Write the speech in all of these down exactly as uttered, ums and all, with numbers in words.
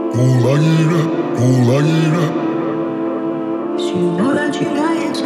Кулагина, кулагина. Всего начинается.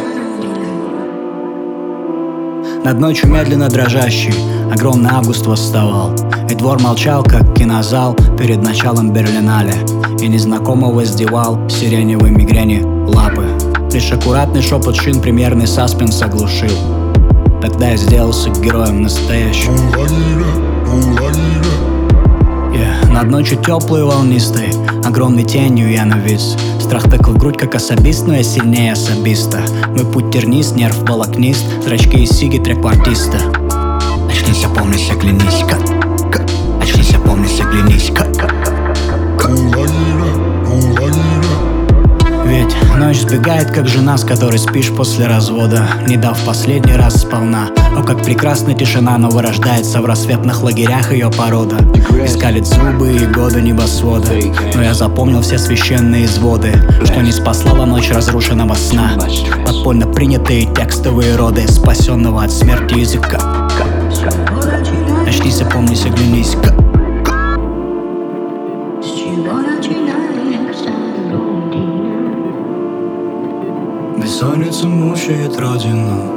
Над ночью медленно дрожащий огромный август восставал, и двор молчал, как кинозал перед началом Берлинале, и незнакомого воздевал сиреневой мигрени лапы. Лишь аккуратный шепот шин примерный саспенс оглушил. Тогда я сделался героем настоящим. Кулагина, кулагина. Yeah. Над ночью теплой волнистой огромной тенью я навис. Страх тыкал в грудь, как особист, но я сильнее особиста. Мой путь тернист, нерв волокнист, зрачки и сиги треквартиста. Очнись, опомнись, оглянись, как, как. Очнись, опомнись, оглянись, как, как. Кулагина, кулагина. Ведь ночь сбегает, как жена, с которой спишь после развода, не дав последний раз сполна. О, как прекрасна тишина, но вырождается в рассветных лагерях ее порода. Искалит зубы и годы небосвода, но я запомнил все священные изводы, что не спасла во ночь разрушенного сна подпольно принятые текстовые роды спасенного от смерти языка. Очнись, опомнись, оглянись, как. С чего начинается рутина? Бессонница мучает родину,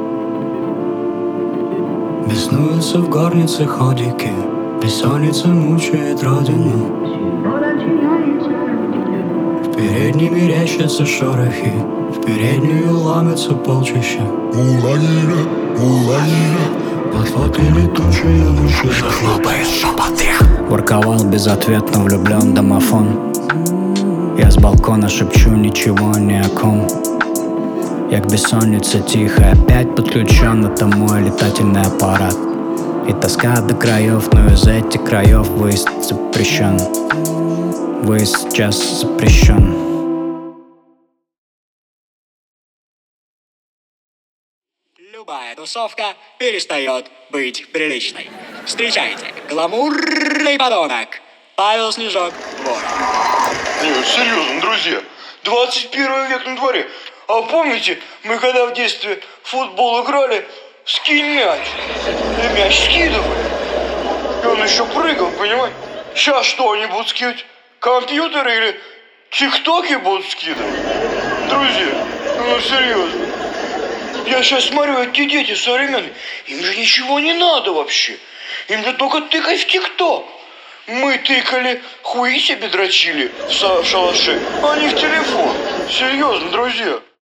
беснуются в горнице ходики. Бессонница мучает родину. Всего начинается рутина. В передней мерещатся шорохи, в переднюю ломятся полчища. Кулагина, кулагина. Под флотами тучей мыши захлопает шепоты. Ворковал безответно влюблен домофон. Я с балкона шепчу ничего ни о ком. Я к бессоннице тихо, опять подключен, это мой летательный аппарат. И тоска до краев, но из этих краев выезд запрещен. Выезд сейчас запрещен. Любая тусовка перестает быть приличной. Встречайте, гламурный подонок Павел Снежок Вор. Нет, серьезно, друзья, двадцать первый век на дворе. А помните, мы когда в детстве в футбол играли, скинь мяч, и мяч скидывали, и он еще прыгал, понимаете? Сейчас что они будут скидывать? Компьютеры или тиктоки будут скидывать? Друзья, ну серьезно. Я сейчас смотрю, эти дети современные, им же ничего не надо вообще. Им же только тыкать в тикток. Мы тыкали, хуи себе дрочили в шалаше, а не в телефон. Серьезно, друзья.